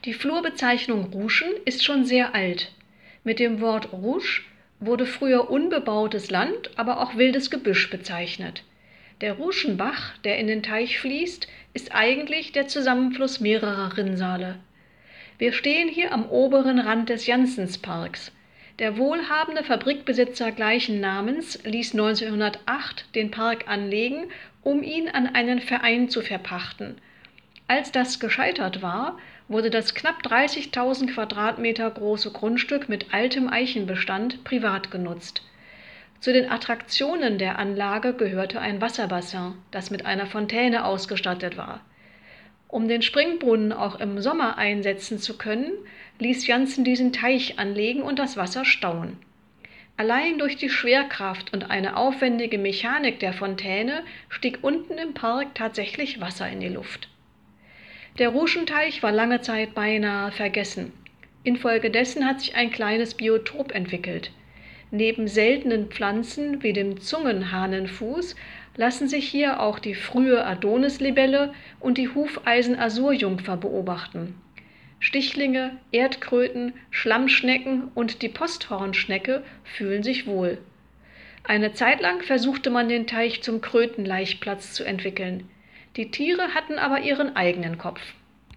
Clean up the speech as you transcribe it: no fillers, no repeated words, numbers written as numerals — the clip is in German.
Die Flurbezeichnung Ruschen ist schon sehr alt. Mit dem Wort Rusch wurde früher unbebautes Land, aber auch wildes Gebüsch bezeichnet. Der Ruschenbach, der in den Teich fließt, ist eigentlich der Zusammenfluss mehrerer Rinnsale. Wir stehen hier am oberen Rand des Janssensparks. Der wohlhabende Fabrikbesitzer gleichen Namens ließ 1908 den Park anlegen, um ihn an einen Verein zu verpachten. Als das gescheitert war, wurde das knapp 30.000 Quadratmeter große Grundstück mit altem Eichenbestand privat genutzt. Zu den Attraktionen der Anlage gehörte ein Wasserbassin, das mit einer Fontäne ausgestattet war. Um den Springbrunnen auch im Sommer einsetzen zu können, ließ Janssen diesen Teich anlegen und das Wasser stauen. Allein durch die Schwerkraft und eine aufwendige Mechanik der Fontäne stieg unten im Park tatsächlich Wasser in die Luft. Der Ruschenteich war lange Zeit beinahe vergessen. Infolgedessen hat sich ein kleines Biotop entwickelt. Neben seltenen Pflanzen wie dem Zungenhahnenfuß lassen sich hier auch die frühe Adonislibelle und die Hufeisen-Azurjungfer beobachten. Stichlinge, Erdkröten, Schlammschnecken und die Posthornschnecke fühlen sich wohl. Eine Zeit lang versuchte man den Teich zum Krötenlaichplatz zu entwickeln. Die Tiere hatten aber ihren eigenen Kopf.